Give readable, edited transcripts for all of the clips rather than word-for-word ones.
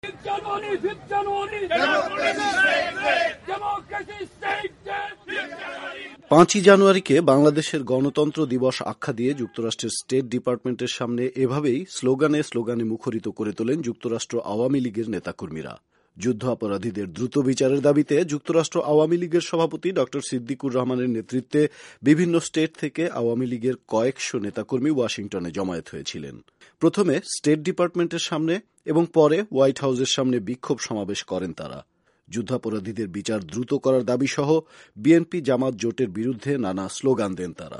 5ই জানুয়ারিকে বাংলাদেশের গণতন্ত্র দিবস আখ্যা দিয়ে যুক্তরাষ্ট্রের স্টেট ডিপার্টমেন্টের সামনে এভাবেই স্লোগানে স্লোগানে মুখরিত করে তোলেন যুক্তরাষ্ট্র আওয়ামী লীগের নেতাকর্মীরা। যুদ্ধাপরাধীদের দ্রুত বিচারের দাবিতে যুক্তরাষ্ট্র আওয়ামী লীগের সভাপতি ড সিদ্দিকুর রহমানের নেতৃত্বে বিভিন্ন স্টেট থেকে আওয়ামী লীগের কয়েকশো নেতাকর্মী ওয়াশিংটনে জমায়েত হয়েছিলেন। প্রথমে স্টেট ডিপার্টমেন্টের সামনে এবং পরে হোয়াইট হাউসের সামনে বিক্ষোভ সমাবেশ করেন তারা। যুদ্ধাপরাধীদের বিচার দ্রুত করার দাবিসহ বিএনপি জামাত জোটের বিরুদ্ধে নানা স্লোগান দেন তারা।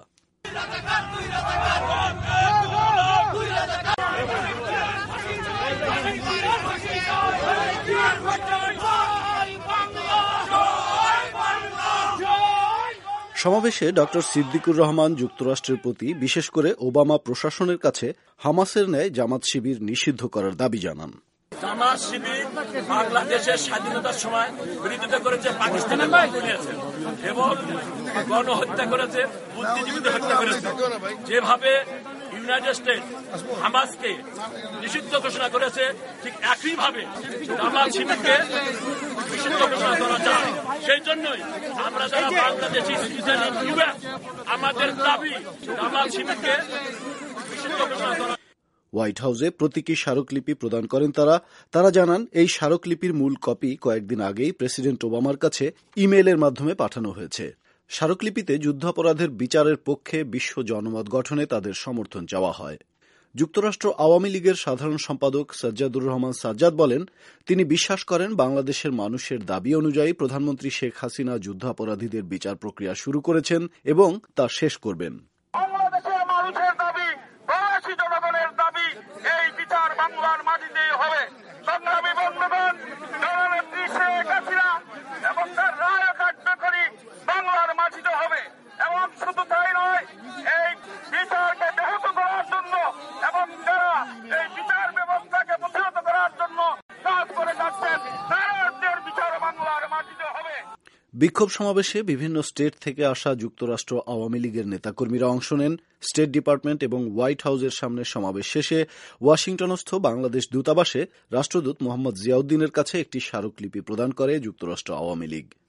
সমাবেশে ড সিদ্দিকুর রহমান যুক্তরাষ্ট্রের প্রতি, বিশেষ করে ওবামা প্রশাসনের কাছে হামাসের ন্যায় জামাত শিবির নিষিদ্ধ করার দাবি জানান। জামাত শিবির বাংলাদেশের স্বাধীনতার সময় বিরোধিতা করেছে, পাকিস্তানের করেছে এবং গণহত্যা করেছে, বুদ্ধিজীবীদের হত্যা করেছে। যেভাবে ইউনাইটেড স্টেটস হামাসকে নিষিদ্ধ ঘোষণা করেছে, ঠিক একইভাবে জামাত শিবিরকে নিষিদ্ধ ঘোষণা করা যায়। সেই জন্যই আমরা যারা বাংলাদেশি সিটিজেন আমাদের দাবি জামাত শিবিরকে নিষিদ্ধ ঘোষণা করা। হোয়াইট হাউসে প্রতীকী স্মারকলিপি প্রদান করেন তারা জানান, এই স্মারকলিপির মূল কপি কয়েকদিন আগেই প্রেসিডেন্ট ওবামার কাছে ইমেইলের মাধ্যমে পাঠানো হয়েছে। স্মারকলিপিতে যুদ্ধাপরাধের বিচারের পক্ষে বিশ্ব জনমত গঠনে তাদের সমর্থন চাওয়া হয়। যুক্তরাষ্ট্র আওয়ামী লীগের সাধারণ সম্পাদক সাজ্জাদুর রহমান সাজ্জাদ বলেন, তিনি বিশ্বাস করেন বাংলাদেশের মানুষের দাবি অনুযায়ী প্রধানমন্ত্রী শেখ হাসিনা যুদ্ধাপরাধীদের বিচার প্রক্রিয়া শুরু করেছেন এবং তা শেষ করবেন। বাংলার মাটিতেই হবে। সংগ্রামী বন্ধুগণ, জননেত্রী শেখ হাসিনা এবং তার রায় কার্যকরী বাংলার মাটিতে হবে এবং শুধু তাই নয়, এই বিচারকে ব্যাহত করার জন্য এবং যারা এই বিচার ব্যবস্থাকে প্রতিহত করার জন্য কাজ করে যাচ্ছেন, তাদের বিচার বাংলার মাটিতে হবে। বিক্ষোভ সমাবেশে বিভিন্ন স্টেট থেকে আসা যুক্তরাষ্ট্র আওয়ামী লীগের নেতাকর্মীরা অংশ নেন। স্টেট ডিপার্টমেন্ট এবং হোয়াইট হাউসের সামনে সমাবেশ শেষে ওয়াশিংটনস্থ বাংলাদেশ দূতাবাসে রাষ্ট্রদূত মোহাম্মদ জিয়াউদ্দিনের কাছে একটি স্মারকলিপি প্রদান করে যুক্তরাষ্ট্র আওয়ামী লীগ।